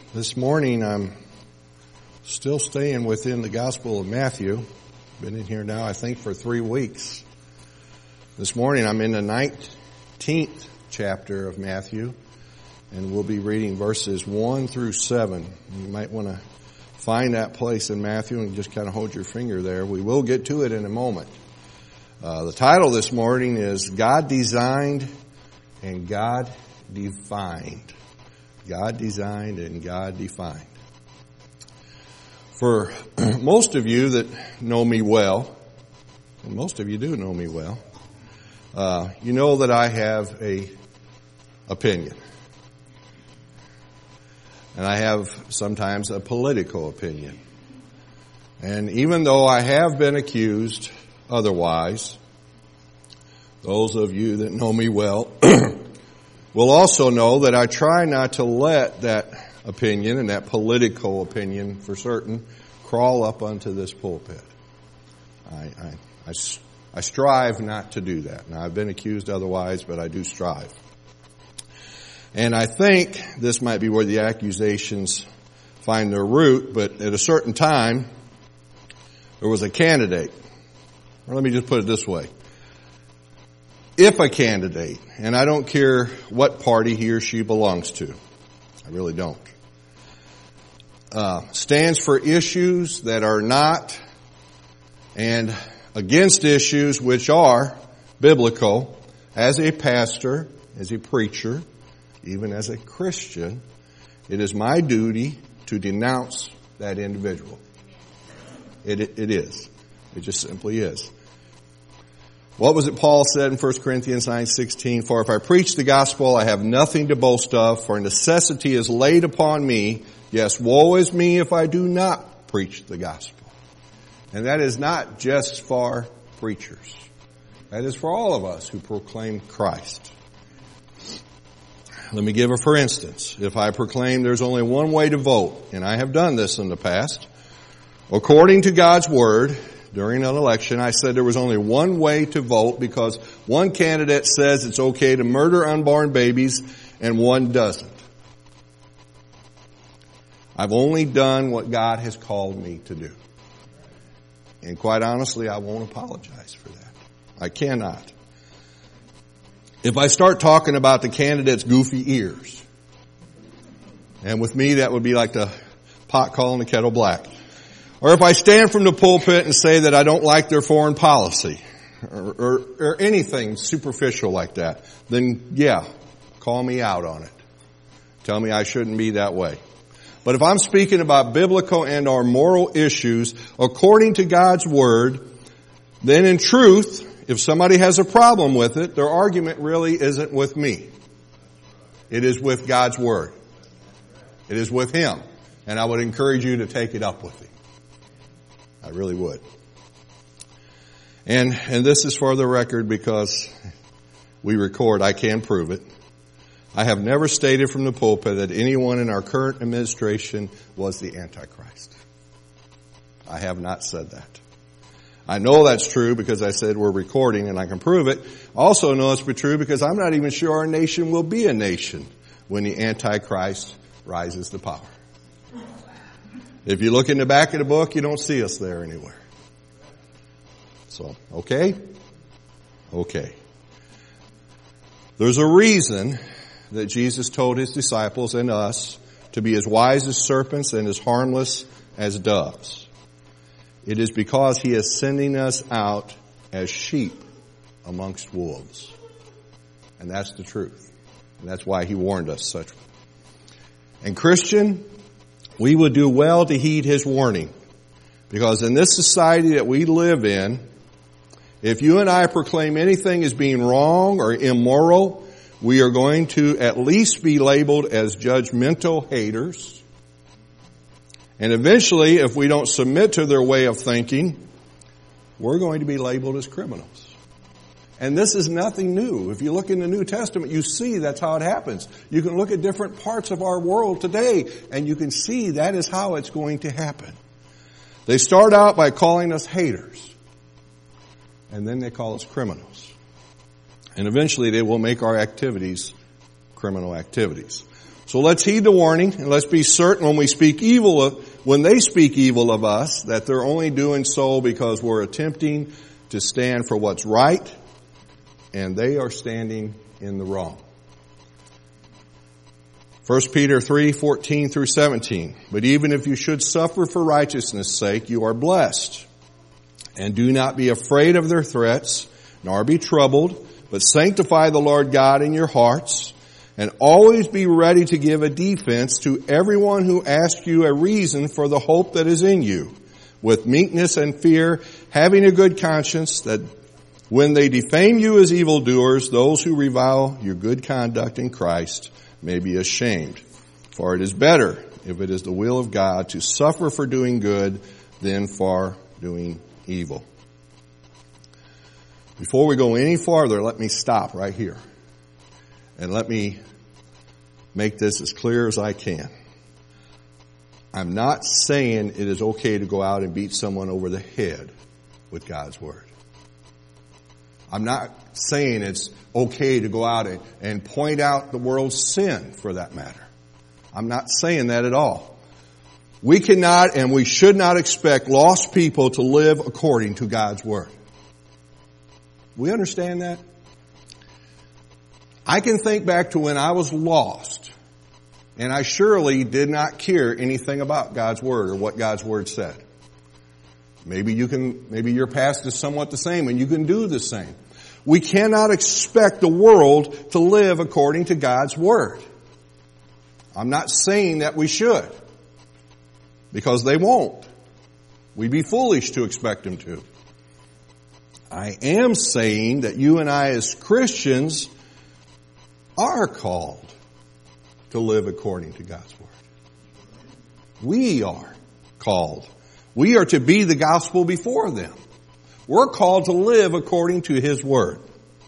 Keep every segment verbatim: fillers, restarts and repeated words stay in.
This morning I'm still staying within the Gospel of Matthew. Been in here now, I think, for three weeks. This morning I'm in the nineteenth chapter of Matthew, and we'll be reading verses one through seven. You might want to find that place in Matthew and just kind of hold your finger there. We will get to it in a moment. Uh, the title this morning is God Designed and God Defined. God designed and God defined. For most of you that know me well, and most of you do know me well, uh, you know that I have a opinion. And I have sometimes a political opinion. And even though I have been accused otherwise, those of you that know me well will also know that I try not to let that opinion and that political opinion for certain crawl up onto this pulpit. I, I, I, I strive not to do that. Now, I've been accused otherwise, but I do strive. And I think this might be where the accusations find their root, but at a certain time, there was a candidate. Or let me just put it this way. If a candidate, and I don't care what party he or she belongs to, I really don't, uh, stands for issues that are not and against issues which are biblical, as a pastor, as a preacher, even as a Christian, it is my duty to denounce that individual. It, it, it is. It just simply is. What was it Paul said in First Corinthians nine sixteen? For if I preach the gospel, I have nothing to boast of, for necessity is laid upon me. Yes, woe is me if I do not preach the gospel. And that is not just for preachers. That is for all of us who proclaim Christ. Let me give a for instance. If I proclaim there's only one way to vote, and I have done this in the past, according to God's Word, during an election, I said there was only one way to vote because one candidate says it's okay to murder unborn babies and one doesn't. I've only done what God has called me to do. And quite honestly, I won't apologize for that. I cannot. If I start talking about the candidate's goofy ears, and with me that would be like the pot calling the kettle black. Or if I stand from the pulpit and say that I don't like their foreign policy, or, or, or anything superficial like that, then yeah, call me out on it. Tell me I shouldn't be that way. But if I'm speaking about biblical and or moral issues according to God's Word, then in truth, if somebody has a problem with it, their argument really isn't with me. It is with God's Word. It is with Him. And I would encourage you to take it up with Him. I really would. And, and this is for the record because we record, I can prove it. I have never stated from the pulpit that anyone in our current administration was the Antichrist. I have not said that. I know that's true because I said we're recording and I can prove it. I also know it's true because I'm not even sure our nation will be a nation when the Antichrist rises to power. If you look in the back of the book, you don't see us there anywhere. So, okay? Okay. There's a reason that Jesus told His disciples and us to be as wise as serpents and as harmless as doves. It is because He is sending us out as sheep amongst wolves. And that's the truth. And that's why He warned us such. And Christian, we would do well to heed His warning. Because in this society that we live in, if you and I proclaim anything as being wrong or immoral, we are going to at least be labeled as judgmental haters. And eventually, if we don't submit to their way of thinking, we're going to be labeled as criminals. And this is nothing new. If you look in the New Testament, you see that's how it happens. You can look at different parts of our world today, and you can see that is how it's going to happen. They start out by calling us haters, and then they call us criminals. And eventually they will make our activities criminal activities. So let's heed the warning, and let's be certain when we speak evil of, when they speak evil of us, that they're only doing so because we're attempting to stand for what's right, and they are standing in the wrong. First Peter three, fourteen through seventeen. But even if you should suffer for righteousness' sake, you are blessed. And do not be afraid of their threats, nor be troubled, but sanctify the Lord God in your hearts, and always be ready to give a defense to everyone who asks you a reason for the hope that is in you, with meekness and fear, having a good conscience, that when they defame you as evildoers, those who revile your good conduct in Christ may be ashamed. For it is better, if it is the will of God, to suffer for doing good than for doing evil. Before we go any farther, let me stop right here. And let me make this as clear as I can. I'm not saying it is okay to go out and beat someone over the head with God's Word. I'm not saying it's okay to go out and, and point out the world's sin, for that matter. I'm not saying that at all. We cannot and we should not expect lost people to live according to God's Word. We understand that? I can think back to when I was lost, and I surely did not care anything about God's Word or what God's Word said. Maybe you can, maybe your past is somewhat the same and you can do the same. We cannot expect the world to live according to God's Word. I'm not saying that we should, because they won't. We'd be foolish to expect them to. I am saying that you and I as Christians are called to live according to God's Word. We are called. We are to be the gospel before them. We're called to live according to His Word.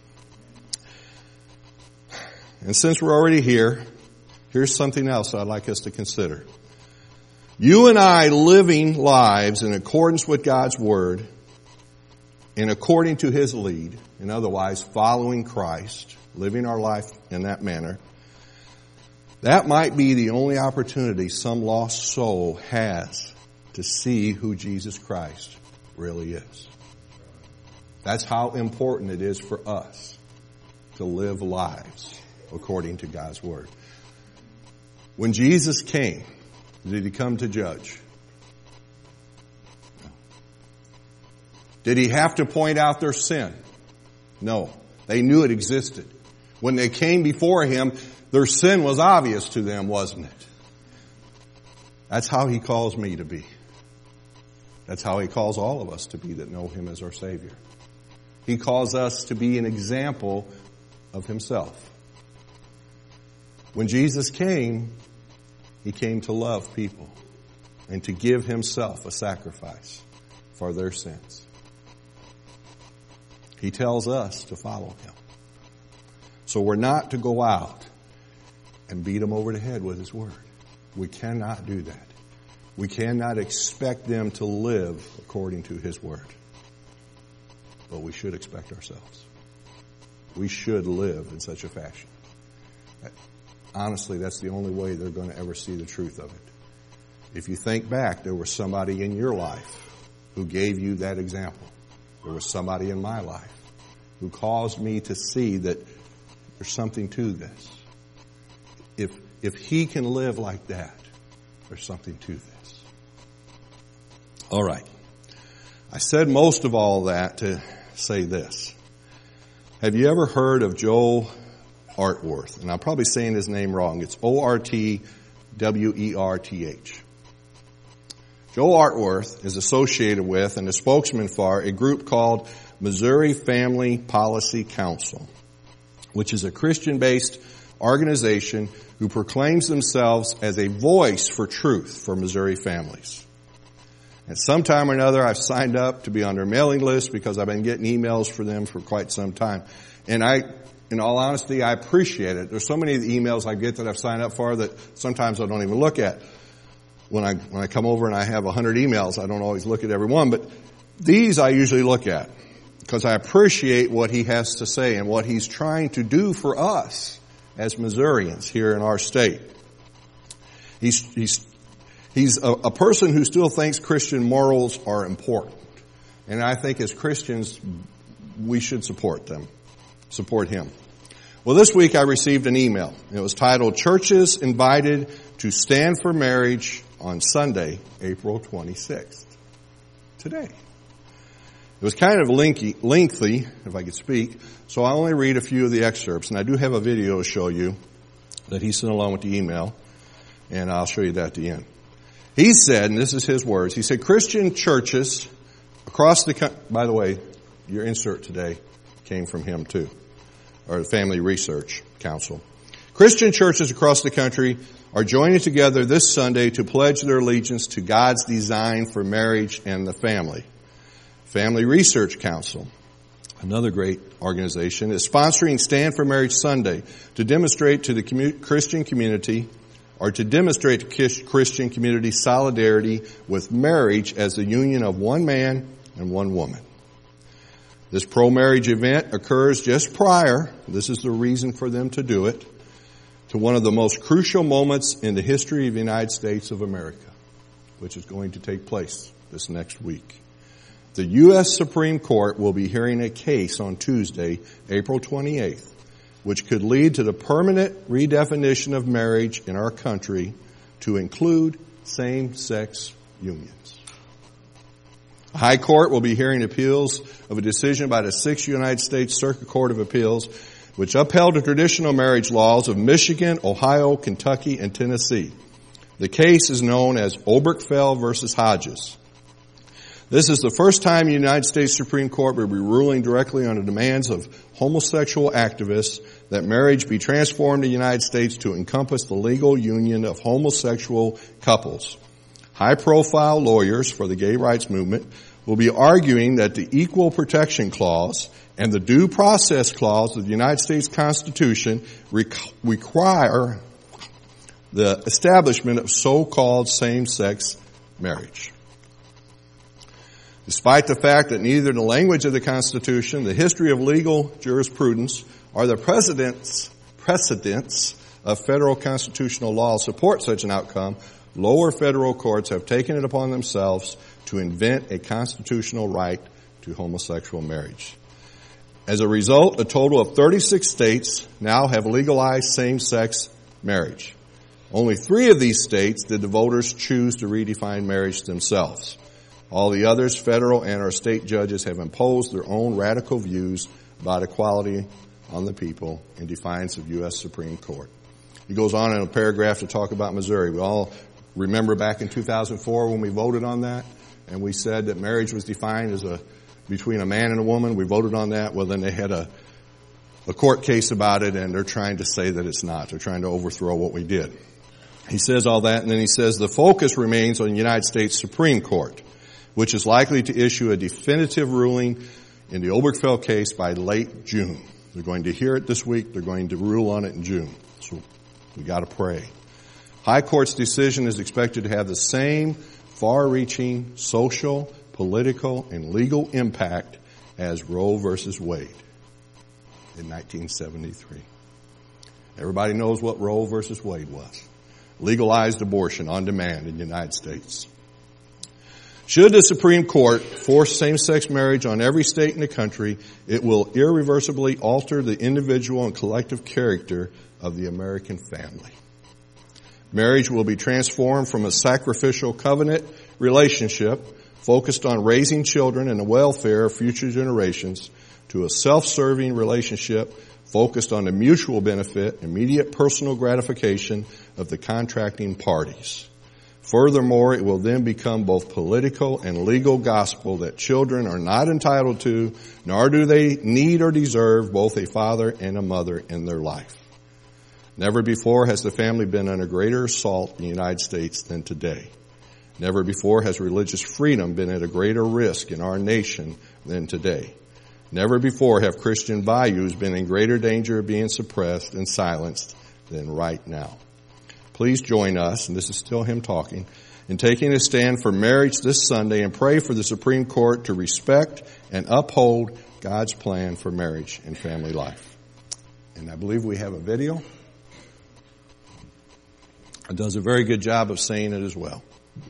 And since we're already here, here's something else I'd like us to consider. You and I living lives in accordance with God's Word and according to His lead, and otherwise following Christ, living our life in that manner, that might be the only opportunity some lost soul has to see who Jesus Christ really is. That's how important it is for us to live lives according to God's Word. When Jesus came, did He come to judge? No. Did He have to point out their sin? No. They knew it existed. When they came before Him, their sin was obvious to them, wasn't it? That's how He calls me to be. That's how He calls all of us to be that know Him as our Savior. He calls us to be an example of Himself. When Jesus came, He came to love people and to give Himself a sacrifice for their sins. He tells us to follow Him. So we're not to go out and beat them over the head with His Word. We cannot do that. We cannot expect them to live according to His Word. But we should expect ourselves. We should live in such a fashion. Honestly, that's the only way they're going to ever see the truth of it. If you think back, there was somebody in your life who gave you that example. There was somebody in my life who caused me to see that there's something to this. If, if he can live like that, there's something to this. All right. I said most of all that to say this. Have you ever heard of Joel Ortwerth? And I'm probably saying his name wrong. It's O R T W E R T H. Joel Ortwerth is associated with and a spokesman for a group called Missouri Family Policy Council, which is a Christian-based organization who proclaims themselves as a voice for truth for Missouri families. At some time or another, I've signed up to be on their mailing list because I've been getting emails for them for quite some time. And I, in all honesty, I appreciate it. There's so many of the emails I get that I've signed up for that sometimes I don't even look at. When I, when I come over and I have a hundred emails, I don't always look at every one, but these I usually look at because I appreciate what he has to say and what he's trying to do for us as Missourians here in our state. He's, he's, he's a, a person who still thinks Christian morals are important. And I think as Christians, we should support them, support him. Well, this week I received an email. It was titled, Churches Invited to Stand for Marriage on Sunday, April twenty-sixth. Today. It was kind of lengthy, lengthy, if I could speak, so I only read a few of the excerpts. And I do have a video to show you that he sent along with the email, and I'll show you that at the end. He said, and this is his words, he said, Christian churches across the country, by the way, your insert today came from him too, or the Family Research Council. Christian churches across the country are joining together this Sunday to pledge their allegiance to God's design for marriage and the family. Family Research Council, another great organization, is sponsoring Stand for Marriage Sunday to demonstrate to the commu- Christian community, or to demonstrate to Christian community solidarity with marriage as the union of one man and one woman. This pro-marriage event occurs just prior, this is the reason for them to do it, to one of the most crucial moments in the history of the United States of America, which is going to take place this next week. The U S Supreme Court will be hearing a case on Tuesday, April twenty-eighth, which could lead to the permanent redefinition of marriage in our country to include same-sex unions. The High Court will be hearing appeals of a decision by the Sixth United States Circuit Court of Appeals, which upheld the traditional marriage laws of Michigan, Ohio, Kentucky, and Tennessee. The case is known as Obergefell versus Hodges. This is the first time the United States Supreme Court will be ruling directly on the demands of homosexual activists that marriage be transformed in the United States to encompass the legal union of homosexual couples. High-profile lawyers for the gay rights movement will be arguing that the Equal Protection Clause and the Due Process Clause of the United States Constitution require the establishment of so-called same-sex marriage. Despite the fact that neither the language of the Constitution, the history of legal jurisprudence, or the precedents, precedents of federal constitutional law support such an outcome, lower federal courts have taken it upon themselves to invent a constitutional right to homosexual marriage. As a result, a total of thirty-six states now have legalized same-sex marriage. Only three of these states did the voters choose to redefine marriage themselves. All the others, federal and our state judges, have imposed their own radical views about equality on the people in defiance of U S Supreme Court. He goes on in a paragraph to talk about Missouri. We all remember back in two thousand four when we voted on that, and we said that marriage was defined as a between a man and a woman. We voted on that. Well, then they had a, a court case about it, and they're trying to say that it's not. They're trying to overthrow what we did. He says all that, and then he says the focus remains on the United States Supreme Court, which is likely to issue a definitive ruling in the Obergefell case by late June. They're going to hear it this week. They're going to rule on it in June. So we got to pray. High Court's decision is expected to have the same far-reaching social, political, and legal impact as Roe versus Wade in nineteen seventy-three. Everybody knows what Roe versus Wade was. Legalized abortion on demand in the United States. Should the Supreme Court force same-sex marriage on every state in the country, it will irreversibly alter the individual and collective character of the American family. Marriage will be transformed from a sacrificial covenant relationship focused on raising children and the welfare of future generations to a self-serving relationship focused on the mutual benefit, immediate personal gratification of the contracting parties. Furthermore, it will then become both political and legal gospel that children are not entitled to, nor do they need or deserve both a father and a mother in their life. Never before has the family been under greater assault in the United States than today. Never before has religious freedom been at a greater risk in our nation than today. Never before have Christian values been in greater danger of being suppressed and silenced than right now. Please join us, and this is still him talking, in taking a stand for marriage this Sunday and pray for the Supreme Court to respect and uphold God's plan for marriage and family life. And I believe we have a video. It does a very good job of saying it as well.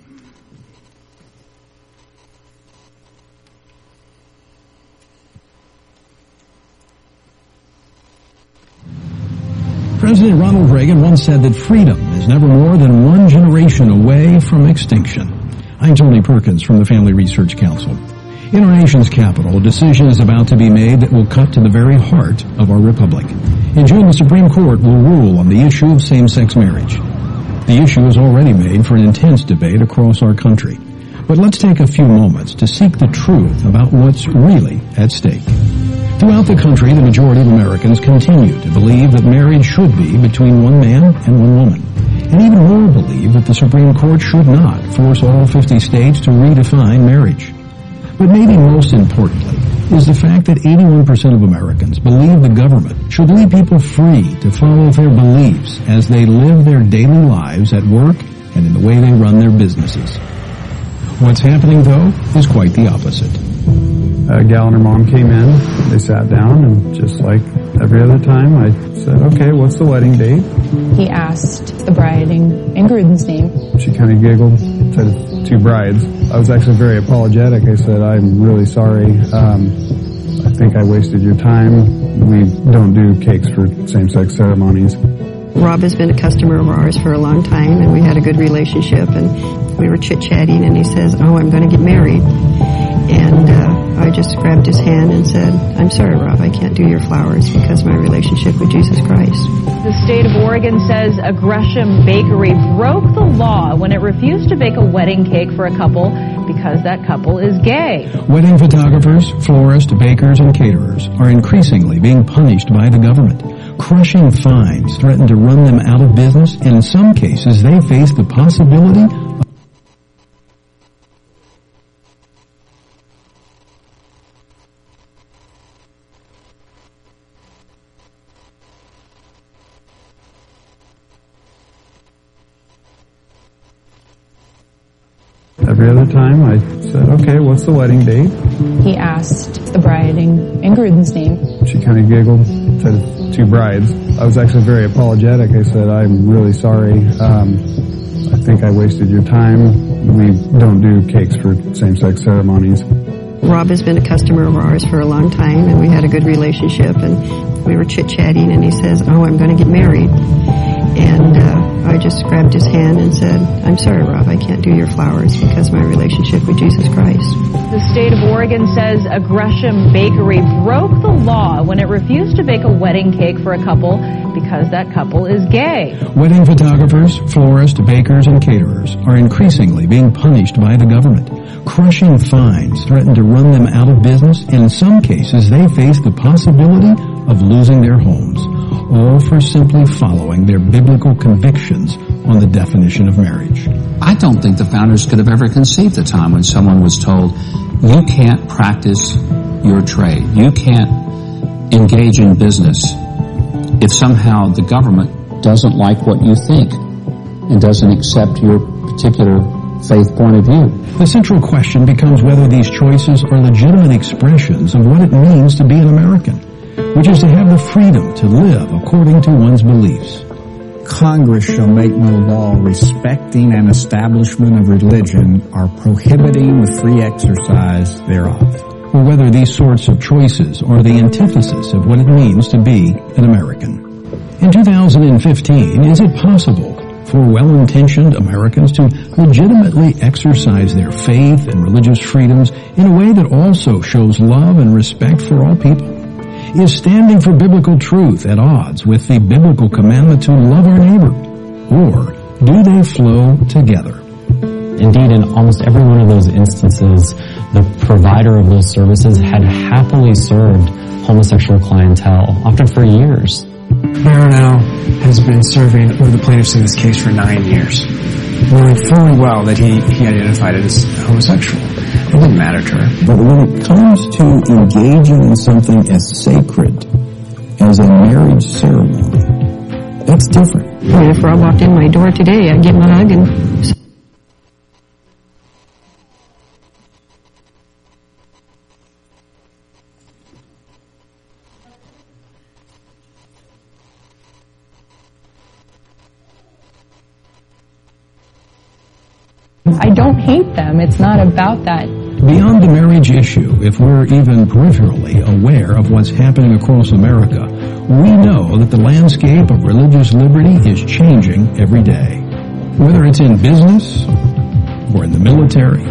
President Ronald Reagan once said that freedom is never more than one generation away from extinction. I'm Tony Perkins from the Family Research Council. In our nation's capital, a decision is about to be made that will cut to the very heart of our republic. In June, the Supreme Court will rule on the issue of same-sex marriage. The issue is already made for an intense debate across our country. But let's take a few moments to seek the truth about what's really at stake. Throughout the country, the majority of Americans continue to believe that marriage should be between one man and one woman. And even more believe that the Supreme Court should not force all fifty states to redefine marriage. But maybe most importantly is the fact that eighty-one percent of Americans believe the government should leave people free to follow their beliefs as they live their daily lives at work and in the way they run their businesses. What's happening, though, is quite the opposite. A gal and her mom came in, they sat down, and just like every other time, I said, okay, what's the wedding date? He asked the bride and, and groom's name. She kind of giggled, said it's two brides. I was actually very apologetic. I said, I'm really sorry. Um, I think I wasted your time. We don't do cakes for same-sex ceremonies. Rob has been a customer of ours for a long time, and we had a good relationship, and we were chit-chatting, and he says, oh, I'm going to get married. And uh, I just grabbed his hand and said, I'm sorry, Rob, I can't do your flowers because of my relationship with Jesus Christ. The state of Oregon says a Gresham bakery broke the law when it refused to bake a wedding cake for a couple because that couple is gay. Wedding photographers, florists, bakers, and caterers are increasingly being punished by the government. Crushing fines threaten to run them out of business, and in some cases they face the possibility of Every other time, I said, okay, what's the wedding date? He asked the bride and, and groom's name. She kind of giggled, said it's two brides. I was actually very apologetic. I said, I'm really sorry. Um, I think I wasted your time. We don't do cakes for same-sex ceremonies. Rob has been a customer of ours for a long time, and we had a good relationship, and we were chit-chatting, and he says, oh, I'm going to get married. And uh, I just grabbed his hand and said, I'm sorry, Rob, I can't do your flowers because of my relationship with Jesus Christ. The state of Oregon says a Gresham bakery broke the law when it refused to bake a wedding cake for a couple because that couple is gay. Wedding photographers, florists, bakers, and caterers are increasingly being punished by the government. Crushing fines threaten to run them out of business, and in some cases they face the possibility of losing their homes, all for simply following their biblical convictions on the definition of marriage. I don't think the founders could have ever conceived the time when someone was told, you can't practice your trade, you can't engage in business if somehow the government doesn't like what you think and doesn't accept your particular faith point of view. The central question becomes whether these choices are legitimate expressions of what it means to be an American, which is to have the freedom to live according to one's beliefs. Congress shall make no law respecting an establishment of religion or prohibiting the free exercise thereof. Or whether these sorts of choices are the antithesis of what it means to be an American. In two thousand fifteen, is it possible for well-intentioned Americans to legitimately exercise their faith and religious freedoms in a way that also shows love and respect for all people? Is standing for biblical truth at odds with the biblical commandment to love our neighbor? Or do they flow together? Indeed, in almost every one of those instances, the provider of those services had happily served homosexual clientele, often for years. Barrow has been serving one of the plaintiffs in this case for nine years, knowing fully well that he, he identified as homosexual. It didn't matter to her. But when it comes to engaging in something as sacred as a marriage ceremony, that's different. I mean, if Rob walked in my door today, I'd give him a hug and... I don't hate them. It's not about that. Beyond the marriage issue, if we're even peripherally aware of what's happening across America, we know that the landscape of religious liberty is changing every day. Whether it's in business, or in the military,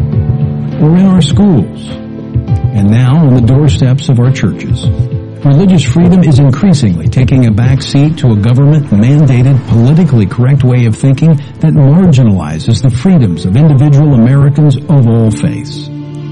or in our schools, and now on the doorsteps of our churches, religious freedom is increasingly taking a back seat to a government-mandated, politically correct way of thinking that marginalizes the freedoms of individual Americans of all faiths.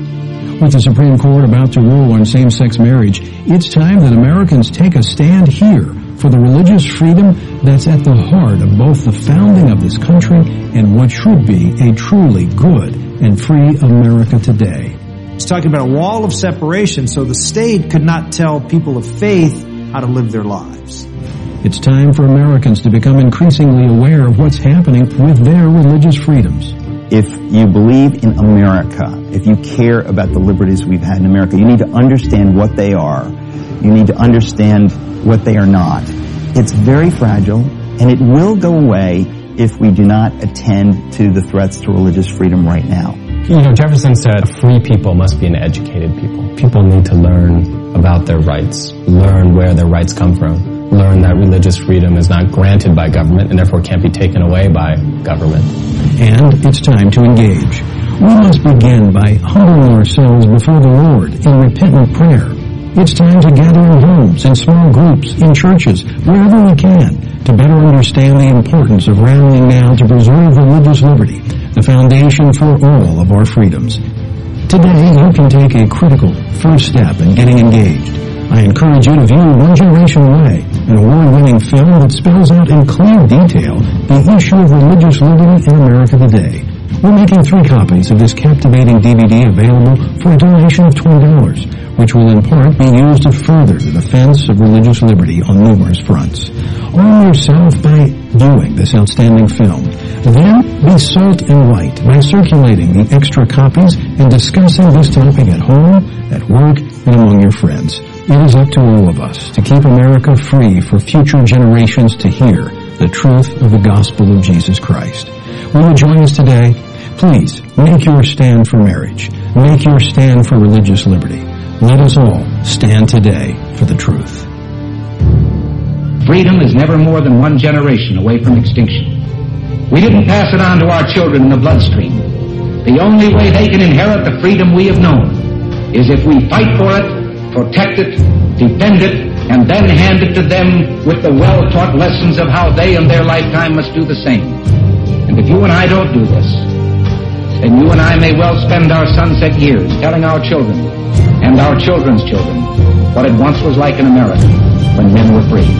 With the Supreme Court about to rule on same-sex marriage, it's time that Americans take a stand here for the religious freedom that's at the heart of both the founding of this country and what should be a truly good and free America today. He's talking about a wall of separation so the state could not tell people of faith how to live their lives. It's time for Americans to become increasingly aware of what's happening with their religious freedoms. If you believe in America, if you care about the liberties we've had in America, you need to understand what they are. You need to understand what they are not. It's very fragile, and it will go away if we do not attend to the threats to religious freedom right now. You know, Jefferson said, free people must be an educated people. People need to learn about their rights, learn where their rights come from, learn that religious freedom is not granted by government and therefore can't be taken away by government. And it's time to engage. We must begin by humbling ourselves before the Lord in repentant prayer. It's time to gather in homes, in small groups, in churches, wherever we can, to better understand the importance of rallying now to preserve religious liberty, the foundation for all of our freedoms. Today, you can take a critical first step in getting engaged. I encourage you to view One Generation Away, an award-winning film that spells out in clear detail the issue of religious liberty in America today. We're making three copies of this captivating D V D available for a donation of twenty dollars, which will in part be used to further the defense of religious liberty on numerous fronts. Arm yourself by viewing this outstanding film. Then be salt and light by circulating the extra copies and discussing this topic at home, at work, and among your friends. It is up to all of us to keep America free for future generations to hear the truth of the gospel of Jesus Christ. Will you join us today? Please, make your stand for marriage. Make your stand for religious liberty. Let us all stand today for the truth. Freedom is never more than one generation away from extinction. We didn't pass it on to our children in the bloodstream. The only way they can inherit the freedom we have known is if we fight for it, protect it, defend it, and then hand it to them with the well-taught lessons of how they in their lifetime must do the same. And if you and I don't do this, then you and I may well spend our sunset years telling our children and our children's children what it once was like in America when men were free.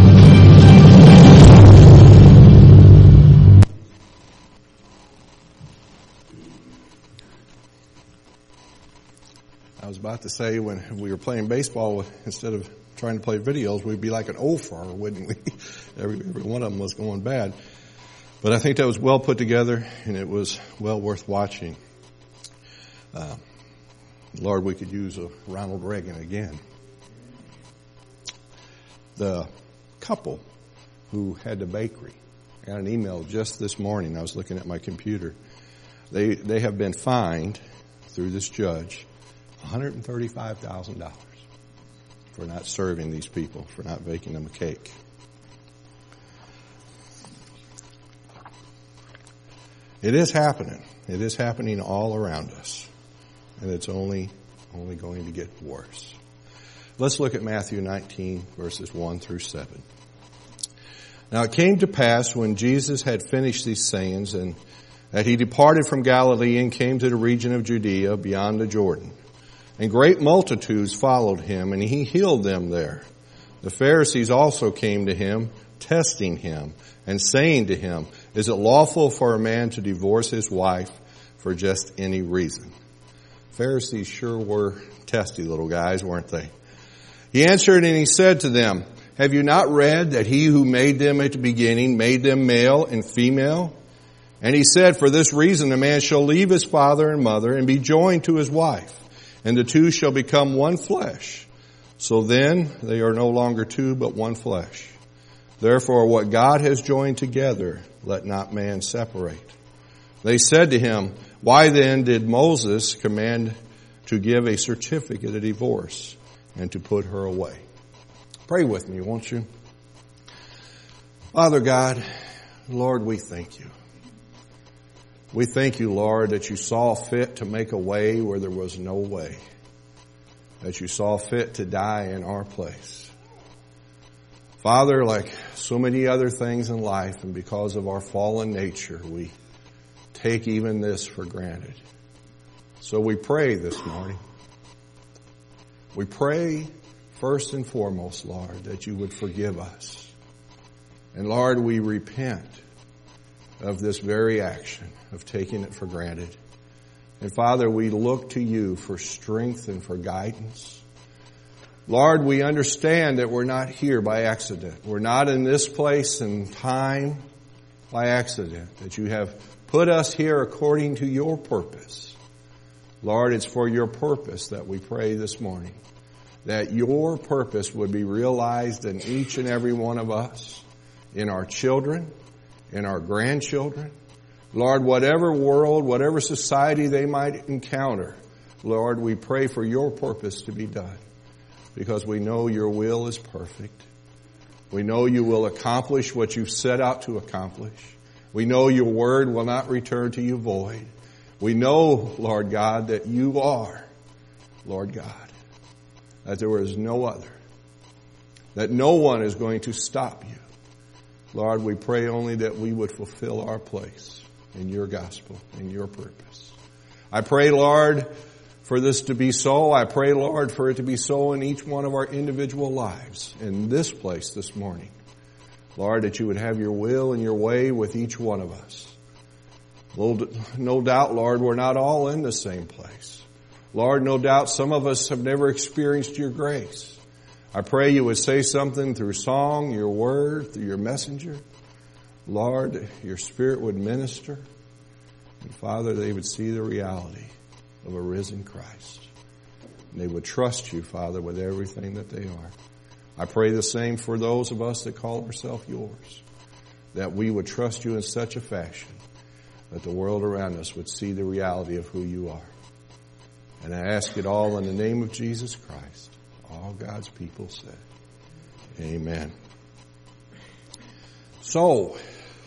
I was about to say when we were playing baseball, instead of trying to play videos, we'd be like an oh for, wouldn't we? Every, every one of them was going bad. But I think that was well put together, and it was well worth watching. Uh, Lord, we could use a Ronald Reagan again. The couple who had the bakery, I got an email just this morning. I was looking at my computer. They they have been fined through this judge one hundred thirty-five thousand dollars for not serving these people, for not baking them a cake. It is happening. It is happening all around us. And it's only, only going to get worse. Let's look at Matthew nineteen, verses one through seven. Now it came to pass when Jesus had finished these sayings, and that he departed from Galilee and came to the region of Judea beyond the Jordan. And great multitudes followed him, and he healed them there. The Pharisees also came to him, testing him, and saying to him, is it lawful for a man to divorce his wife for just any reason? Pharisees sure were testy little guys, weren't they? He answered and he said to them, have you not read that he who made them at the beginning made them male and female? And he said, for this reason a man shall leave his father and mother and be joined to his wife, and the two shall become one flesh. So then they are no longer two, but one flesh. Therefore what God has joined together, let not man separate. They said to him, "Why then did Moses command to give a certificate of divorce and to put her away?" Pray with me, won't you? Father God, Lord, we thank you. We thank you, Lord, that you saw fit to make a way where there was no way. That you saw fit to die in our place. Father, like so many other things in life, and because of our fallen nature, we take even this for granted. So we pray this morning. We pray first and foremost, Lord, that you would forgive us. And Lord, we repent of this very action of taking it for granted. And Father, we look to you for strength and for guidance. Lord, we understand that we're not here by accident. We're not in this place and time by accident. That you have put us here according to your purpose. Lord, it's for your purpose that we pray this morning. That your purpose would be realized in each and every one of us, in our children, in our grandchildren. Lord, whatever world, whatever society they might encounter, Lord, we pray for your purpose to be done. Because we know your will is perfect. We know you will accomplish what you've set out to accomplish. We know your word will not return to you void. We know, Lord God, that you are, Lord God, that there is no other, that no one is going to stop you. Lord, we pray only that we would fulfill our place in your gospel, in your purpose. I pray, Lord, for this to be so. I pray, Lord, for it to be so in each one of our individual lives in this place this morning. Lord, that you would have your will and your way with each one of us. No doubt, Lord, we're not all in the same place. Lord, no doubt some of us have never experienced your grace. I pray you would say something through song, your word, through your messenger. Lord, your Spirit would minister. And Father, they would see the reality of a risen Christ. And they would trust you, Father, with everything that they are. I pray the same for those of us that call ourselves yours, that we would trust you in such a fashion that the world around us would see the reality of who you are. And I ask it all in the name of Jesus Christ. All God's people said, amen. So,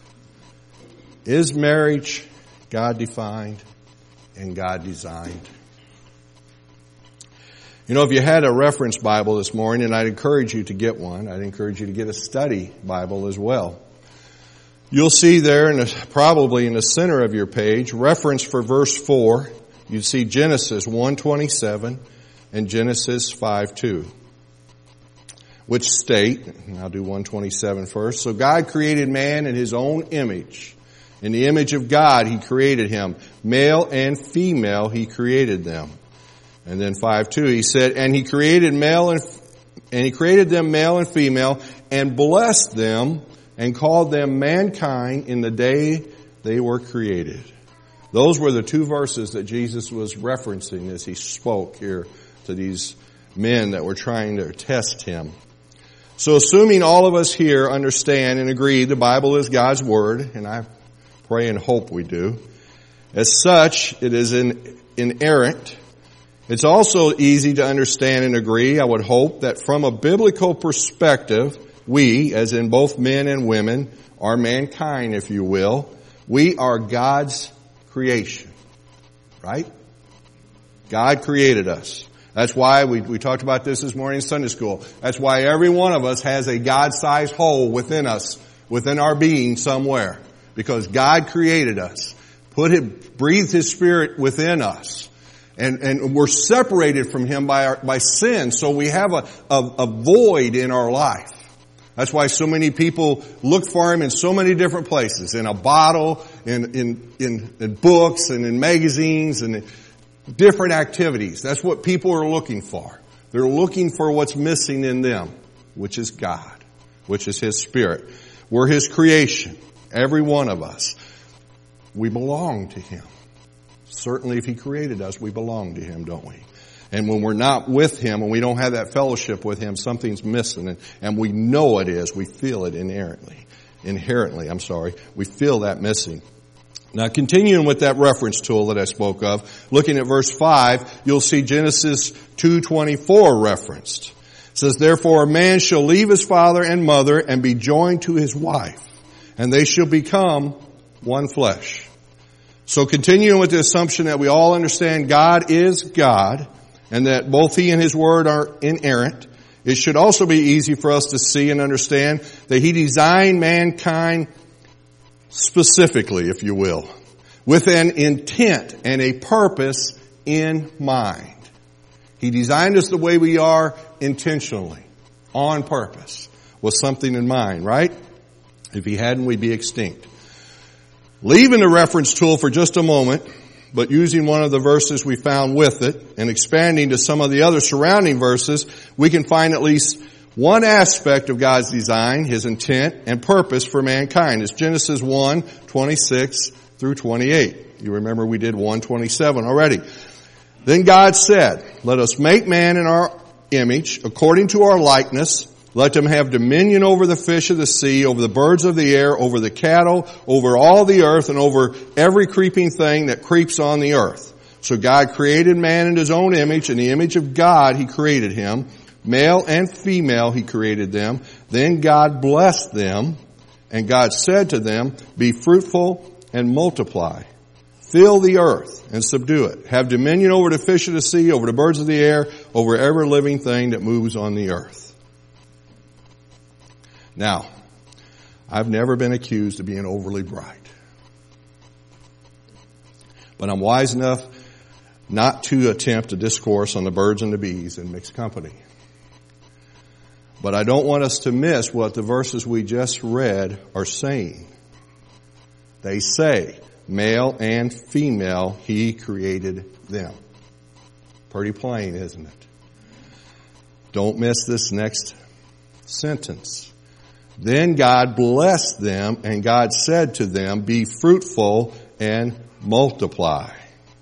is marriage God-defined and God-designed? You know, if you had a reference Bible this morning, and I'd encourage you to get one, I'd encourage you to get a study Bible as well. You'll see there, in the, probably in the center of your page, reference for verse four. You'd see Genesis one twenty-seven and Genesis five two, which state, and I'll do one twenty-seven first. So God created man in his own image. In the image of God, he created him. Male and female, he created them. And then five two, he said, and he created male and, and he created them male and female and blessed them and called them mankind in the day they were created. Those were the two verses that Jesus was referencing as he spoke here to these men that were trying to test him. So assuming all of us here understand and agree the Bible is God's Word, and I pray and hope we do, as such, it is in, inerrant. It's also easy to understand and agree, I would hope, that from a biblical perspective, we, as in both men and women, are mankind, if you will. We are God's creation. Right? God created us. That's why we, we talked about this this morning in Sunday school. That's why every one of us has a God-sized hole within us, within our being somewhere. Because God created us. Put it, breathed His Spirit within us. And, and we're separated from Him by our, by sin. So we have a, a, a void in our life. That's why so many people look for Him in so many different places. In a bottle, in, in, in, in books, and in magazines, and in different activities. That's what people are looking for. They're looking for what's missing in them, which is God, which is His Spirit. We're His creation. Every one of us. We belong to Him. Certainly if He created us, we belong to Him, don't we? And when we're not with Him, and we don't have that fellowship with Him, something's missing. And, and we know it is. We feel it inherently. Inherently, I'm sorry. We feel that missing. Now, continuing with that reference tool that I spoke of, looking at verse five, you'll see Genesis two twenty-four referenced. It says, therefore a man shall leave his father and mother and be joined to his wife, and they shall become one flesh. So continuing with the assumption that we all understand God is God, and that both He and His Word are inerrant, it should also be easy for us to see and understand that He designed mankind specifically, if you will, with an intent and a purpose in mind. He designed us the way we are intentionally, on purpose, with something in mind, right? If He hadn't, we'd be extinct. Leaving the reference tool for just a moment, but using one of the verses we found with it and expanding to some of the other surrounding verses, we can find at least one aspect of God's design, His intent and purpose for mankind. It's Genesis one twenty-six through twenty-eight. You remember we did one twenty-seven already. Then God said, let us make man in our image, according to our likeness. Let them have dominion over the fish of the sea, over the birds of the air, over the cattle, over all the earth, and over every creeping thing that creeps on the earth. So God created man in His own image. In the image of God He created him. Male and female He created them. Then God blessed them, and God said to them, be fruitful and multiply. Fill the earth and subdue it. Have dominion over the fish of the sea, over the birds of the air, over every living thing that moves on the earth. Now, I've never been accused of being overly bright. But I'm wise enough not to attempt to discourse on the birds and the bees in mixed company. But I don't want us to miss what the verses we just read are saying. They say, male and female, He created them. Pretty plain, isn't it? Don't miss this next sentence. Then God blessed them, and God said to them, be fruitful and multiply.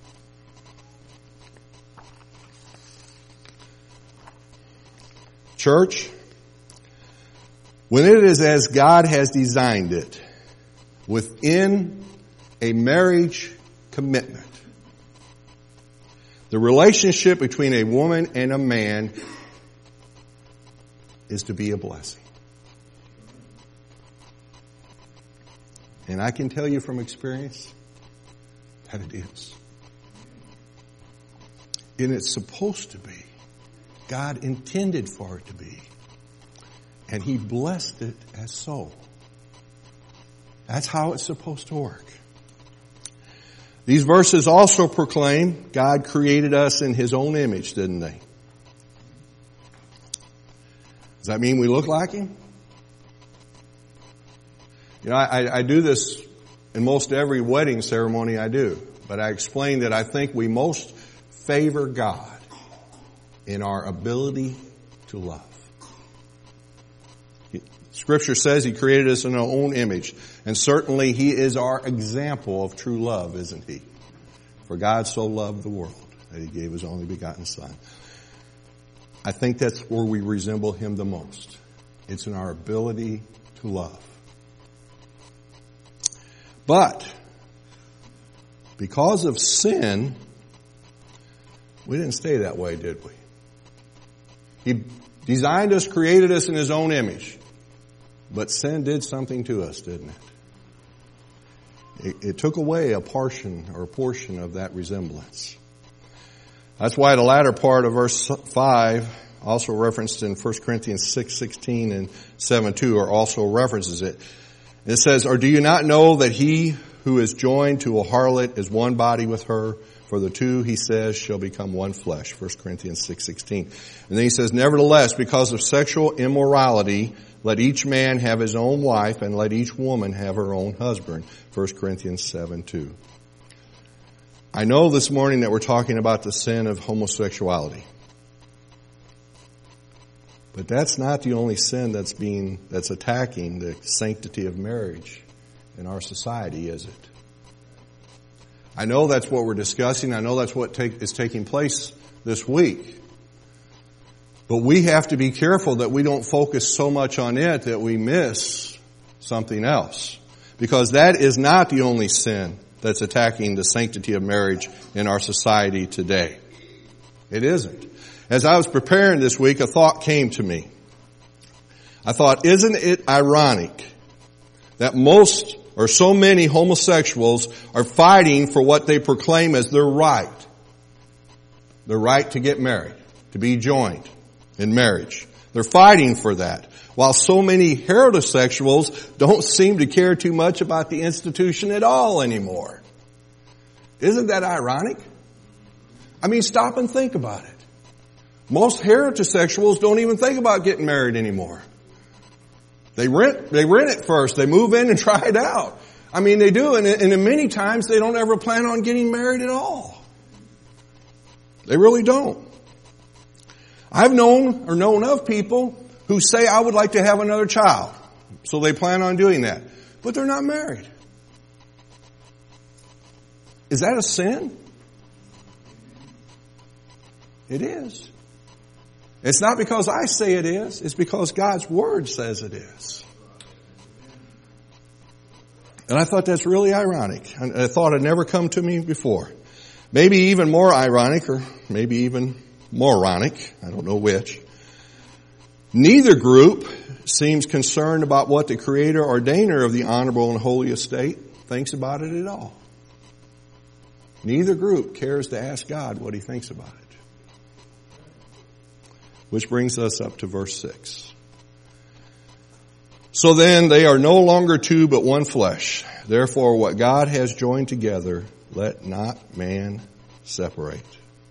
Church, when it is as God has designed it, within a marriage commitment, the relationship between a woman and a man is to be a blessing. And I can tell you from experience that it is. And it's supposed to be. God intended for it to be. And He blessed it as so. That's how it's supposed to work. These verses also proclaim God created us in His own image, didn't they? Does that mean we look like Him? You know, I, I do this in most every wedding ceremony I do. But I explain that I think we most favor God in our ability to love. Scripture says He created us in our own image. And certainly He is our example of true love, isn't He? For God so loved the world that He gave His only begotten Son. I think that's where we resemble Him the most. It's in our ability to love. But because of sin, we didn't stay that way, did we? He designed us, created us in His own image. But sin did something to us, didn't it? It, it took away a portion or a portion of that resemblance. That's why the latter part of verse five, also referenced in First Corinthians six sixteen and seven two, are also references it. It says, or do you not know that he who is joined to a harlot is one body with her? For the two, he says, shall become one flesh. First Corinthians six sixteen. And then he says, nevertheless, because of sexual immorality, let each man have his own wife, and let each woman have her own husband. First Corinthians seven two. I know this morning that we're talking about the sin of homosexuality. But that's not the only sin that's being, that's attacking the sanctity of marriage in our society, is it? I know that's what we're discussing. I know that's what take, is taking place this week. But we have to be careful that we don't focus so much on it that we miss something else. Because that is not the only sin that's attacking the sanctity of marriage in our society today. It isn't. As I was preparing this week, a thought came to me. I thought, isn't it ironic that most or so many homosexuals are fighting for what they proclaim as their right? Their right to get married, to be joined in marriage. They're fighting for that. While so many heterosexuals don't seem to care too much about the institution at all anymore. Isn't that ironic? I mean, stop and think about it. Most heterosexuals don't even think about getting married anymore. They rent, they rent it first. They move in and try it out. I mean, they do, and, and many times they don't ever plan on getting married at all. They really don't. I've known or known of people who say, I would like to have another child. So they plan on doing that. But they're not married. Is that a sin? It is. It's not because I say it is. It's because God's Word says it is. And I thought that's really ironic. A thought had never come to me before. Maybe even more ironic, or maybe even moronic. I don't know which. Neither group seems concerned about what the Creator ordainer of the honorable and holy estate thinks about it at all. Neither group cares to ask God what He thinks about it. Which brings us up to verse six. So then they are no longer two but one flesh. Therefore what God has joined together, let not man separate.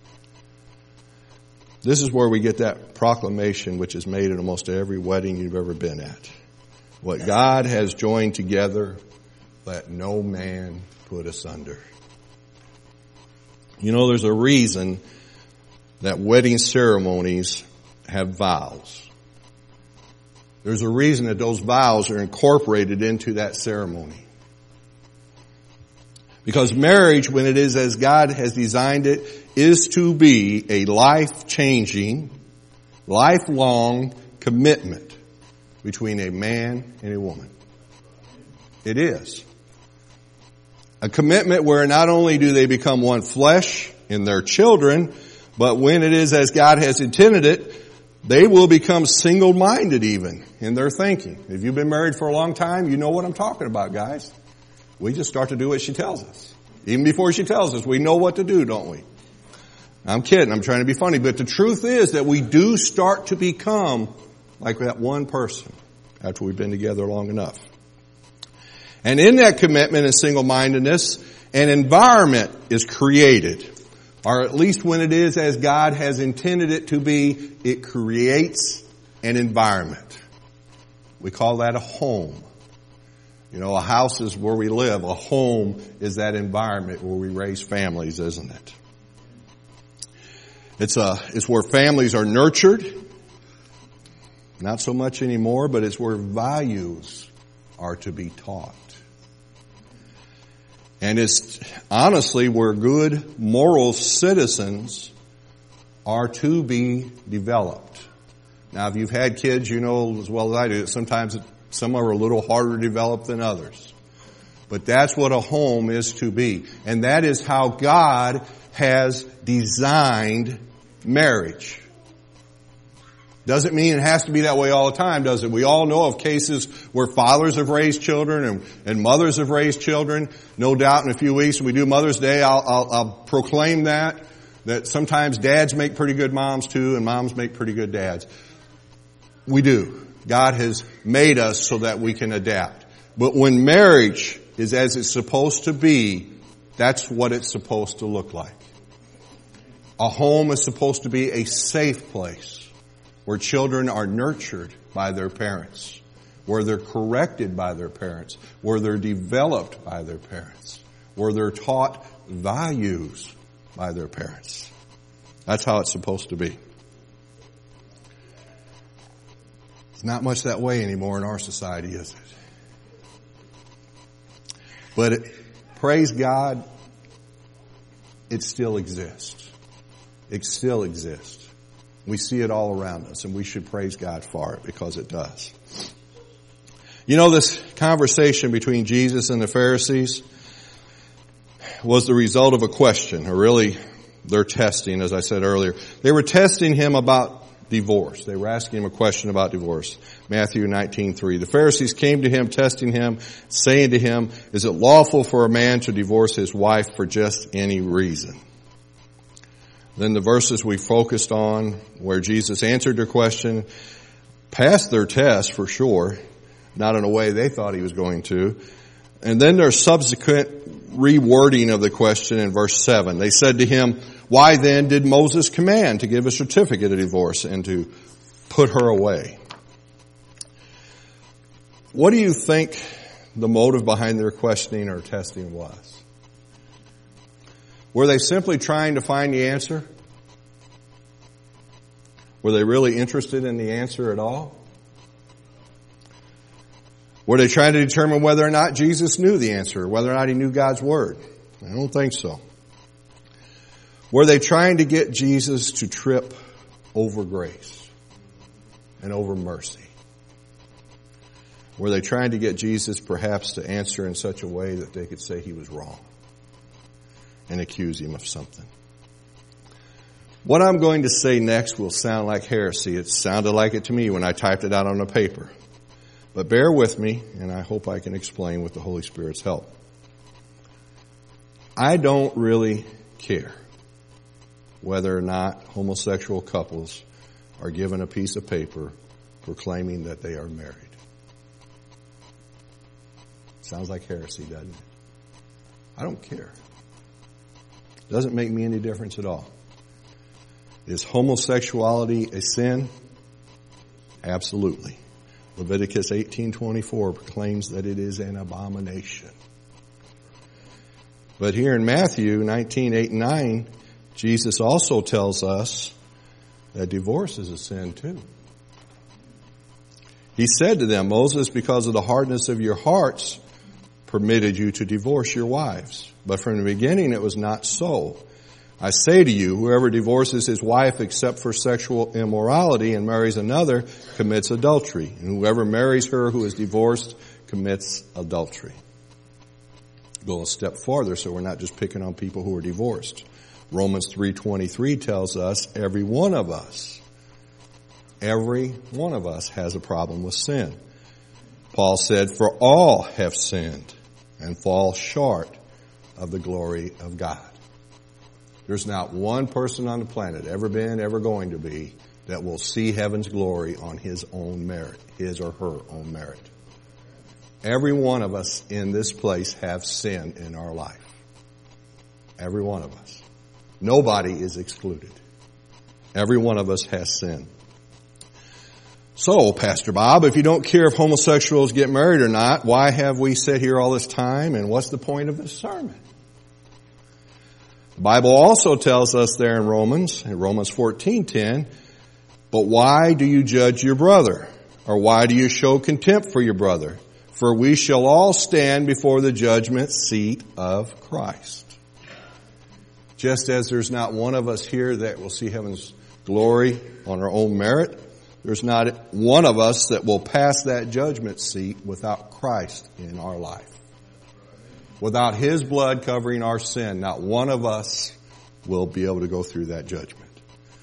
This is where we get that proclamation which is made at almost every wedding you've ever been at. What God has joined together, let no man put asunder. You know, there's a reason that wedding ceremonies have vows. There's a reason that those vows are incorporated into that ceremony. Because marriage, when it is as God has designed it, is to be a life-changing, lifelong commitment between a man and a woman. It is. A commitment where not only do they become one flesh in their children, but when it is as God has intended it, they will become single-minded even in their thinking. If you've been married for a long time, you know what I'm talking about, guys. We just start to do what she tells us. Even before she tells us, we know what to do, don't we? I'm kidding. I'm trying to be funny. But the truth is that we do start to become like that one person after we've been together long enough. And in that commitment and single-mindedness, an environment is created. Or at least when it is as God has intended it to be, it creates an environment. We call that a home. You know, a house is where we live. A home is that environment where we raise families, isn't it? It's a, it's where families are nurtured. Not so much anymore, but it's where values are to be taught. And it's honestly where good moral citizens are to be developed. Now, if you've had kids, you know as well as I do, that sometimes some are a little harder to develop than others. But that's what a home is to be. And that is how God has designed marriage. Doesn't mean it has to be that way all the time, does it? We all know of cases where fathers have raised children and, and mothers have raised children. No doubt in a few weeks when we do Mother's Day, I'll, I'll, I'll proclaim that, that sometimes dads make pretty good moms too and moms make pretty good dads. We do. God has made us so that we can adapt. But when marriage is as it's supposed to be, that's what it's supposed to look like. A home is supposed to be a safe place, where children are nurtured by their parents, where they're corrected by their parents, where they're developed by their parents, where they're taught values by their parents. That's how it's supposed to be. It's not much that way anymore in our society, is it? But it, praise God, it still exists. It still exists. We see it all around us, and we should praise God for it because it does. You know, this conversation between Jesus and the Pharisees, was the result of a question, or really their testing, as I said earlier. They were testing him about divorce. They were asking him a question about divorce. Matthew nineteen three. The Pharisees came to him, testing him, saying to him, is it lawful for a man to divorce his wife for just any reason? Then the verses we focused on, where Jesus answered their question, passed their test for sure, not in a way they thought he was going to. And then their subsequent rewording of the question in verse seven. They said to him, why then did Moses command to give a certificate of divorce and to put her away? What do you think the motive behind their questioning or testing was? Were they simply trying to find the answer? Were they really interested in the answer at all? Were they trying to determine whether or not Jesus knew the answer, whether or not he knew God's Word? I don't think so. Were they trying to get Jesus to trip over grace and over mercy? Were they trying to get Jesus perhaps to answer in such a way that they could say he was wrong and accuse him of something? What I'm going to say next will sound like heresy. It sounded like it to me when I typed it out on the paper. But bear with me, and I hope I can explain with the Holy Spirit's help. I don't really care whether or not homosexual couples are given a piece of paper proclaiming that they are married. Sounds like heresy, doesn't it? I don't care. Doesn't make me any difference at all. Is homosexuality a sin? Absolutely. Leviticus eighteen twenty-four proclaims that it is an abomination. But here in Matthew nineteen eight and nine, Jesus also tells us that divorce is a sin too. He said to them, Moses, because of the hardness of your hearts, permitted you to divorce your wives. But from the beginning it was not so. I say to you, whoever divorces his wife except for sexual immorality and marries another commits adultery. And whoever marries her who is divorced commits adultery. Go a step farther so we're not just picking on people who are divorced. Romans three twenty-three tells us every one of us, every one of us has a problem with sin. Paul said, for all have sinned and fall short of the glory of God. There's not one person on the planet, ever been, ever going to be, that will see heaven's glory on his own merit, his or her own merit. Every one of us in this place have sin in our life. Every one of us. Nobody is excluded. Every one of us has sin. So, Pastor Bob, if you don't care if homosexuals get married or not, why have we sat here all this time, and what's the point of this sermon? The Bible also tells us there in Romans, in Romans fourteen ten, but why do you judge your brother? Or why do you show contempt for your brother? For we shall all stand before the judgment seat of Christ. Just as there's not one of us here that will see heaven's glory on our own merit, there's not one of us that will pass that judgment seat without Christ in our life. Without His blood covering our sin, not one of us will be able to go through that judgment.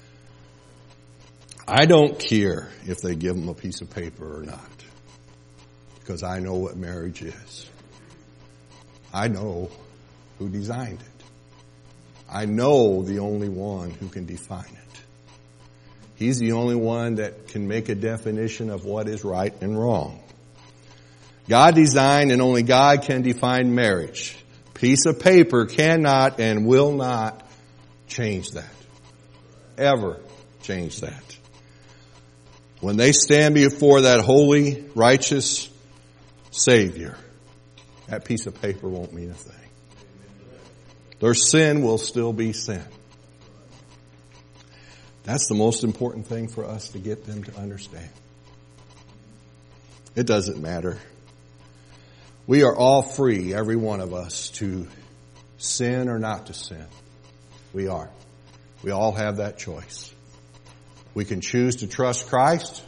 I don't care if they give them a piece of paper or not, because I know what marriage is. I know who designed it. I know the only one who can define it. He's the only one that can make a definition of what is right and wrong. God designed and only God can define marriage. Piece of paper cannot and will not change that. Ever change that. When they stand before that holy, righteous Savior, that piece of paper won't mean a thing. Their sin will still be sin. That's the most important thing for us to get them to understand. It doesn't matter. We are all free, every one of us, to sin or not to sin. We are. We all have that choice. We can choose to trust Christ.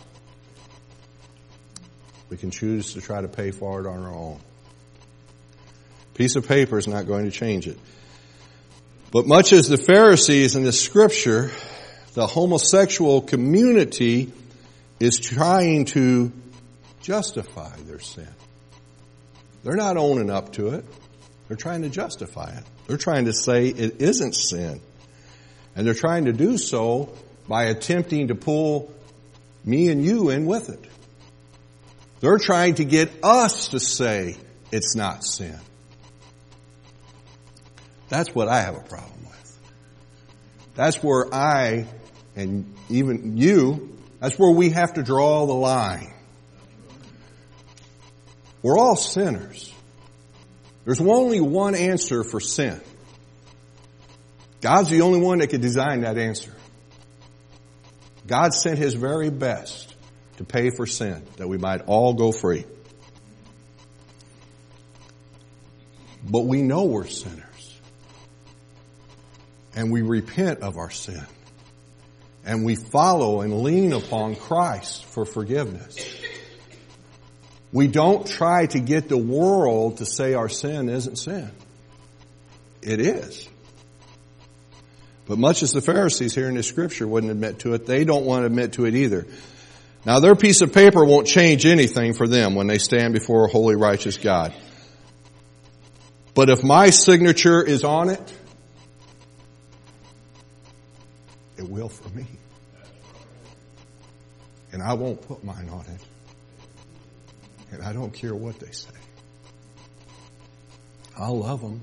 We can choose to try to pay for it on our own. piece of paper is not going to change it. But much as the Pharisees in the scripture, the homosexual community is trying to justify their sin. They're not owning up to it. They're trying to justify it. They're trying to say it isn't sin. And they're trying to do so by attempting to pull me and you in with it. They're trying to get us to say it's not sin. That's what I have a problem with. That's where I, and even you, that's where we have to draw the line. We're all sinners. There's only one answer for sin. God's the only one that could design that answer. God sent His very best to pay for sin, that we might all go free. But we know we're sinners. And we repent of our sin. And we follow and lean upon Christ for forgiveness. We don't try to get the world to say our sin isn't sin. It is. But much as the Pharisees here in the scripture wouldn't admit to it, they don't want to admit to it either. Now their piece of paper won't change anything for them when they stand before a holy, righteous God. But if my signature is on it, it will for me. And I won't put mine on it. And I don't care what they say. I'll love them.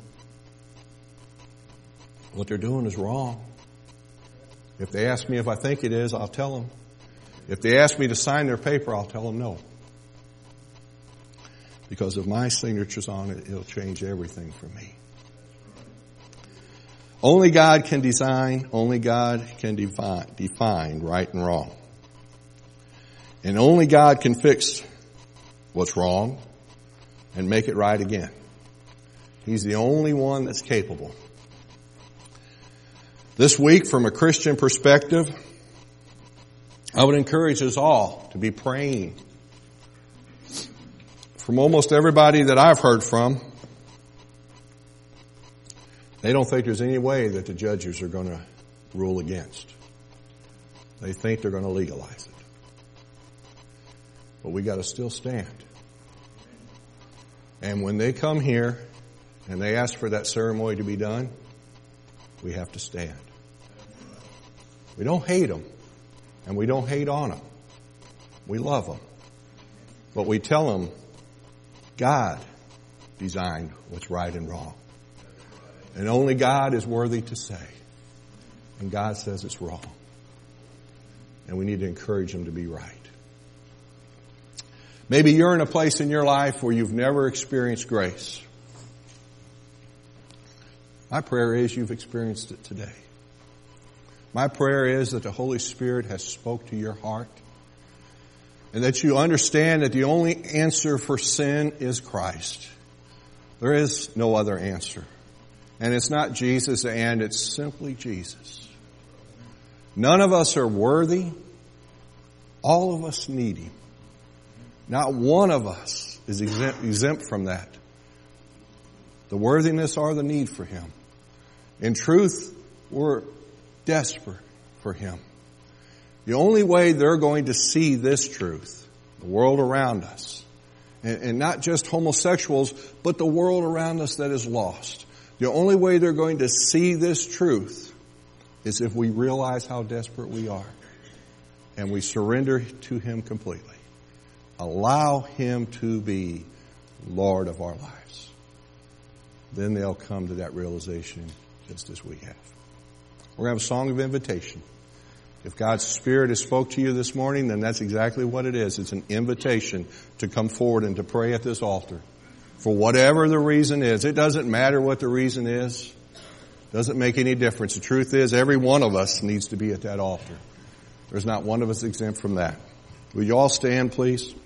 What they're doing is wrong. If they ask me if I think it is, I'll tell them. If they ask me to sign their paper, I'll tell them no. Because if my signature's on it, it'll change everything for me. Only God can design, only God can define, define right and wrong. And only God can fix what's wrong and make it right again. He's the only one that's capable. This week, from a Christian perspective, I would encourage us all to be praying. From almost everybody that I've heard from, they don't think there's any way that the judges are going to rule against. They think they're going to legalize it. But we got to still stand. And when they come here and they ask for that ceremony to be done, we have to stand. We don't hate them, and we don't hate on them. We love them. But we tell them God designed what's right and wrong. And only God is worthy to say. And God says it's wrong. And we need to encourage them to be right. Maybe you're in a place in your life where you've never experienced grace. My prayer is you've experienced it today. My prayer is that the Holy Spirit has spoke to your heart and that you understand that the only answer for sin is Christ. There is no other answer. And it's not Jesus, and it's simply Jesus. None of us are worthy. All of us need Him. Not one of us is exempt, exempt from that. The worthiness or the need for Him. In truth, we're desperate for Him. The only way they're going to see this truth, the world around us, and, and not just homosexuals, but the world around us that is lost. The only way they're going to see this truth is if we realize how desperate we are and we surrender to Him completely. Allow Him to be Lord of our lives. Then they'll come to that realization just as we have. We're going to have a song of invitation. If God's Spirit has spoke to you this morning, then that's exactly what it is. It's an invitation to come forward and to pray at this altar. For whatever the reason is. It doesn't matter what the reason is. It doesn't make any difference. The truth is, every one of us needs to be at that altar. There's not one of us exempt from that. Will you all stand, please?